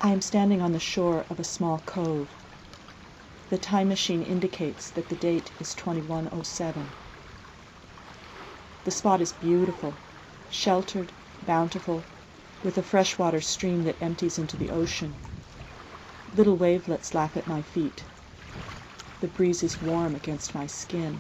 I am standing on the shore of a small cove. The time machine indicates that the date is 2107. The spot is beautiful, sheltered, bountiful, with a freshwater stream that empties into the ocean. Little wavelets lap at my feet. The breeze is warm against my skin.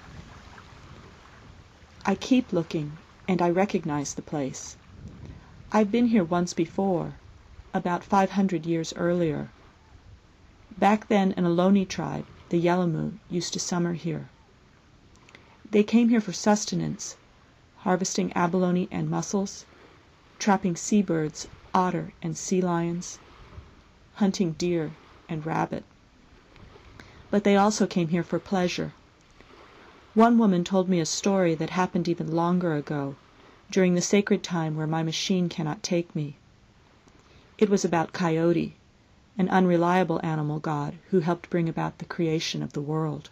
I keep looking, and I recognize the place. I've been here once before, about 500 years earlier. Back then, an Ohlone tribe, the Yelamu, used to summer here. They came here for sustenance, harvesting abalone and mussels, trapping seabirds, otter and sea lions, hunting deer and rabbit. But they also came here for pleasure. One woman told me a story that happened even longer ago, during the sacred time where my machine cannot take me. It was about Coyote, an unreliable animal god who helped bring about the creation of the world.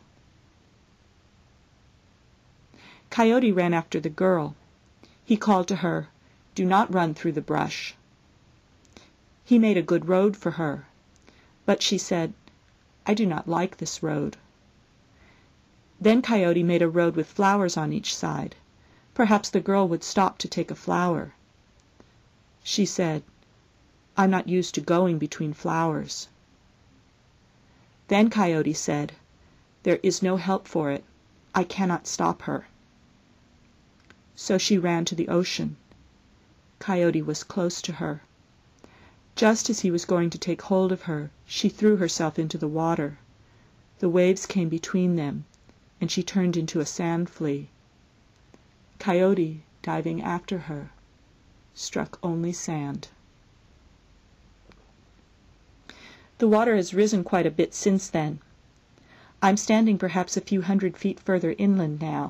Coyote ran after the girl. He called to her, "Do not run through the brush." He made a good road for her, but she said, "I do not like this road." Then Coyote made a road with flowers on each side. Perhaps the girl would stop to take a flower. She said, "I'm not used to going between flowers." Then Coyote said, "There is no help for it. I cannot stop her." So she ran to the ocean. Coyote was close to her. Just as he was going to take hold of her, she threw herself into the water. The waves came between them, and she turned into a sand flea. Coyote, diving after her, struck only sand. The water has risen quite a bit since then. I'm standing perhaps a few hundred feet further inland now.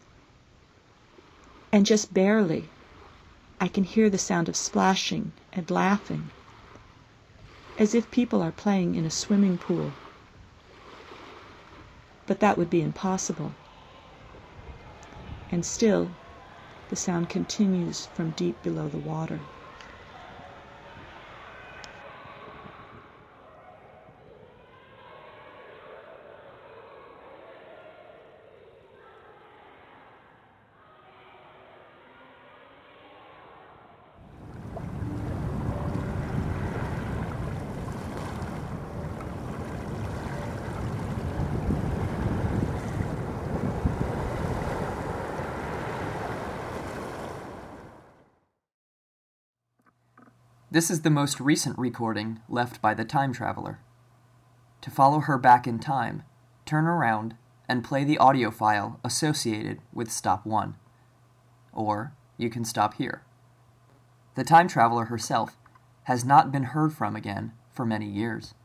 And just barely, I can hear the sound of splashing and laughing, as if people are playing in a swimming pool. But that would be impossible. And still, the sound continues from deep below the water. This is the most recent recording left by the time traveler. To follow her back in time, turn around and play the audio file associated with stop 1. Or you can stop here. The time traveler herself has not been heard from again for many years.